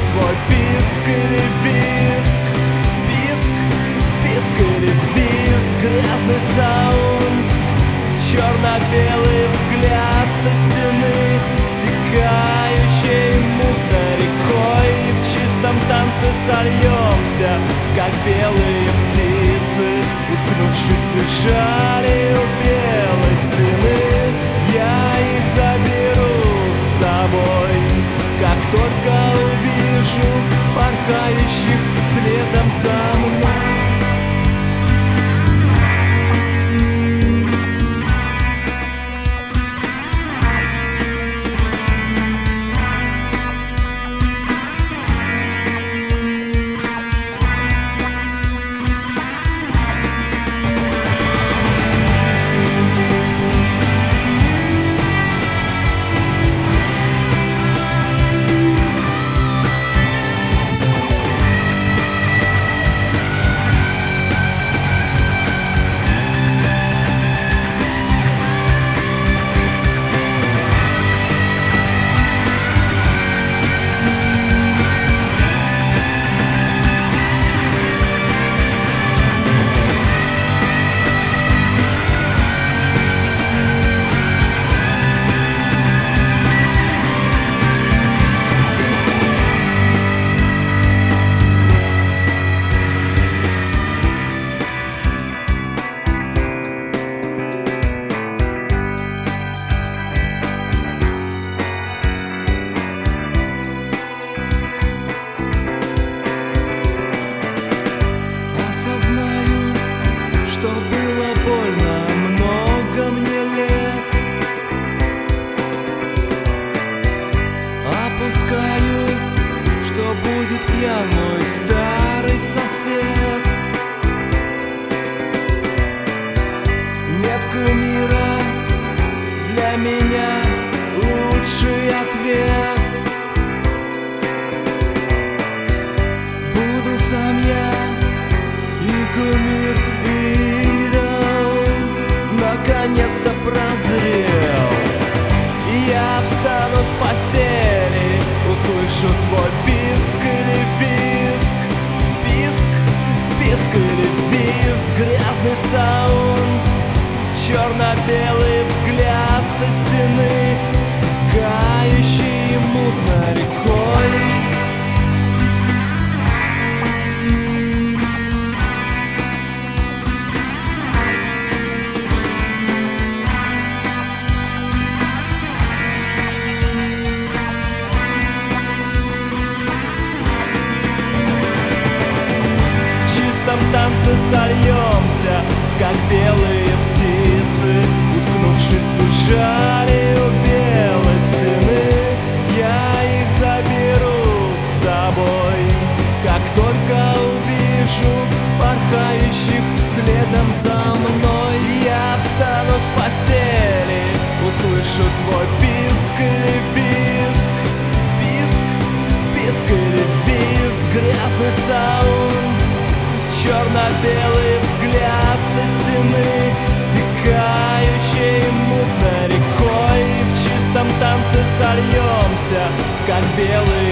свой писк или визг. Писк, писк или визг, грязный саунд, черно-белый взгляд со стены, стекающей мутной рекой. И в чистом танце сольемся, как белые птицы, уткнувшись в шаре у белой стены. Я их заберу с собой, как только увижу порхающих следом за мной. Мой старый сосед. Нет кумира, для меня лучший ответ. Буду сам я и кумир, идол наконец-то прозрел. Я встану с постели, услышу свой писк или визг. Писк, писк или визг, грязный саунд, черно-белый взгляд со стены, стекающий мутной рекой. В танце сольемся, как белые птицы, уткнувшись в жаре у белой стены. Я их заберу с собой, как только увижу порхающих следом за мной. Я встану с постели, услышу свой писк или визг. Писк, писк или визг, грязный саунд, черно-белый взгляд со стены, стекающей мутной рекой. В чистом танце сольемся, как белые